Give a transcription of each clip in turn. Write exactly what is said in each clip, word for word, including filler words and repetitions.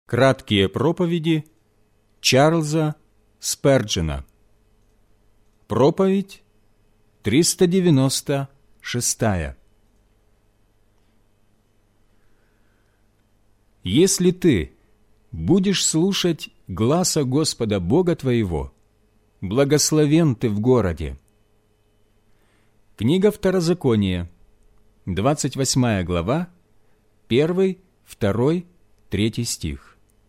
Краткие проповеди Чарльза Сперджена. Проповедь триста девяносто шестая. Если ты будешь слушать гласа Господа Бога твоего, благословен ты в городе. Книга Второзакония, двадцать восьмая глава, первый, второй, третий стих.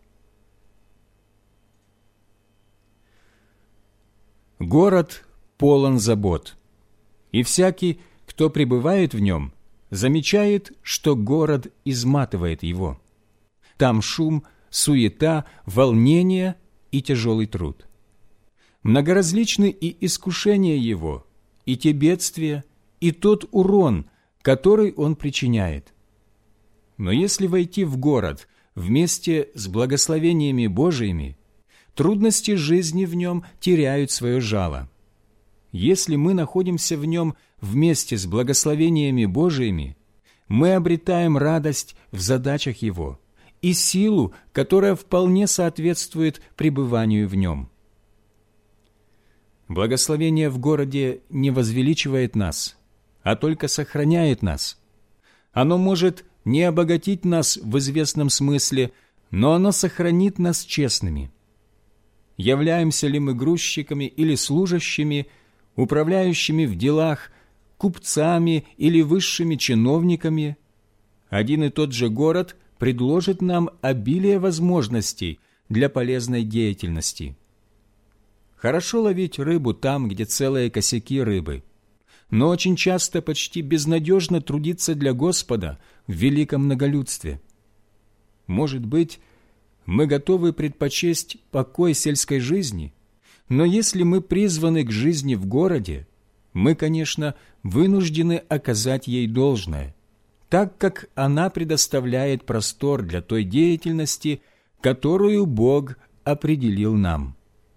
Город полон забот, и всякий, кто пребывает в нем, замечает, что город изматывает его. Там шум, суета, волнение и тяжелый труд. Многоразличны и искушения его, и те бедствия, и тот урон, который он причиняет. Но если войти в город вместе с благословениями Божиими, трудности жизни в нем теряют свое жало. Если мы находимся в нем вместе с благословениями Божиими, мы обретаем радость в задачах его и силу, которая вполне соответствует пребыванию в нем. Благословение в городе не возвеличивает нас, а только сохраняет нас. Оно может не обогатить нас в известном смысле, но оно сохранит нас честными. Являемся ли мы грузчиками или служащими, управляющими в делах, купцами или высшими чиновниками, один и тот же город предложит нам обилие возможностей для полезной деятельности. Хорошо ловить рыбу там, где целые косяки рыбы, но очень часто почти безнадежно трудиться для Господа в великом многолюдстве. Может быть, мы готовы предпочесть покой сельской жизни, но если мы призваны к жизни в городе, мы, конечно, вынуждены оказать ей должное, так как она предоставляет простор для той деятельности, которую Бог определил нам.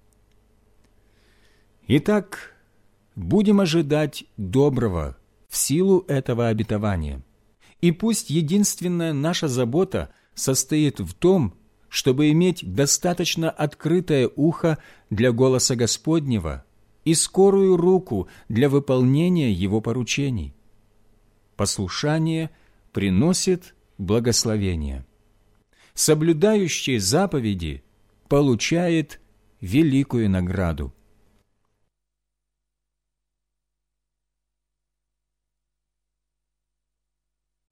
Итак, будем ожидать доброго в силу этого обетования, и пусть единственная наша забота состоит в том, чтобы иметь достаточно открытое ухо для голоса Господнего и скорую руку для выполнения Его поручений. Послушание приносит благословение. Соблюдающий заповеди получает великую награду.